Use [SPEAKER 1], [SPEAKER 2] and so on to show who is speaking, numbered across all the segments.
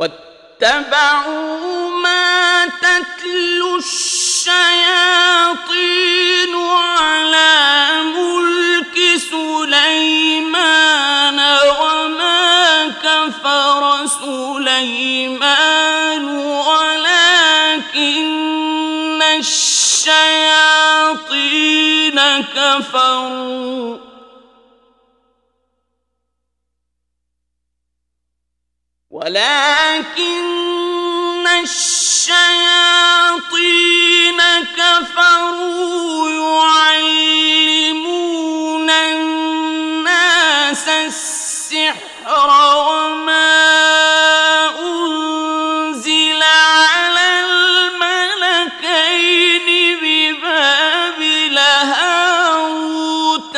[SPEAKER 1] واتبعوا ما تتلو الشياطين على ملك سليمان وما كفر سليمان ولكن الشياطين كفروا يعلمون الناس السحر وما أنزل على الملكين ببابل هاروت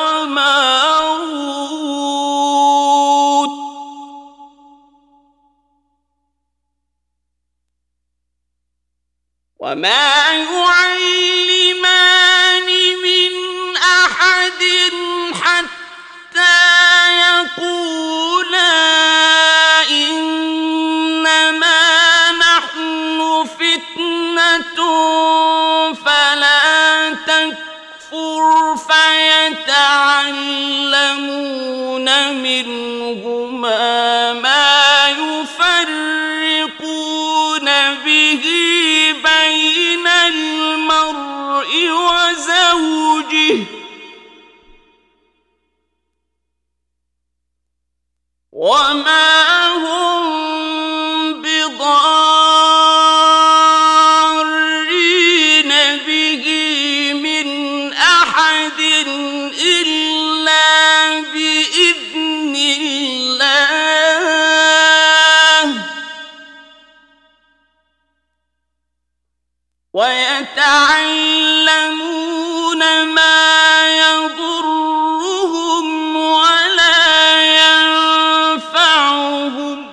[SPEAKER 1] وماروت وما يعلمان من أحد حتى يقولا إنما نحن فتنة فلا تكفر فيتعلمون منهما ما يفرقون به بين المرء وزوجه وما هم بضارين به من أحد إلا بإذن الله ويتعلمون ما يضرهم ولا ينفعهم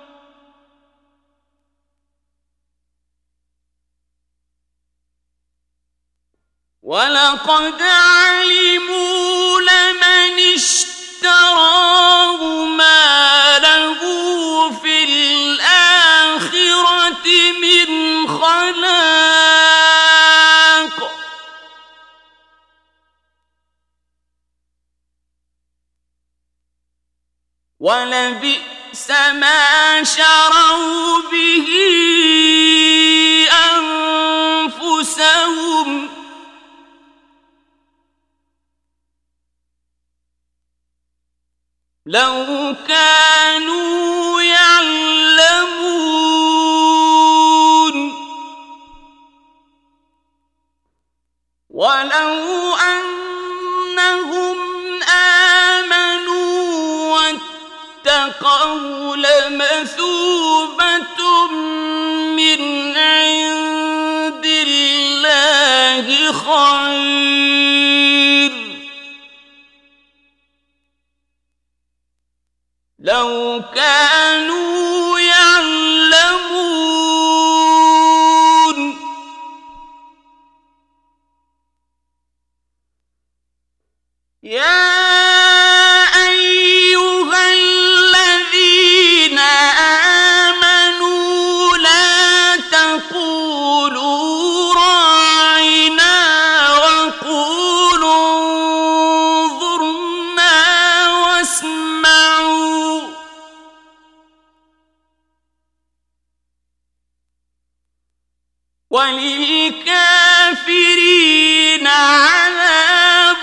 [SPEAKER 1] ولقد علموا لمن اشتراه ما له في الآخرة من خلاق ولبئس ما شروا به أنفسهم لو كانوا يعلمون ولو أنهم آمنوا واتقوا لمثوبة من عند الله خير لو كانوا يعلمون يا أيها الذين آمنوا لا تقولوا راعنا وقولوا انظرنا واسمعوا وللكافرين عذاب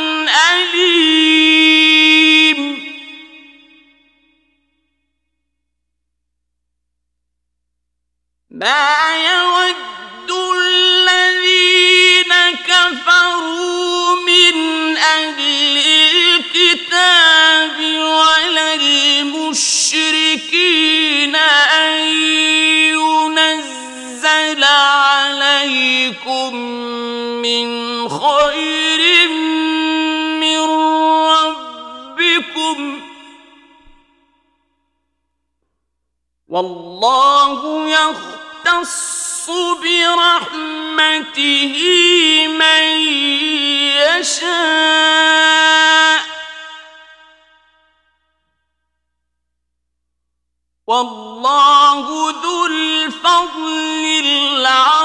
[SPEAKER 1] أليم ما يود الذين كفروا من أهل الكتاب ولا المشركين أن ينزل عليكم من خير من ربكم والله يختص برحمته من يشاء والله والله ذو الفضل العظيم.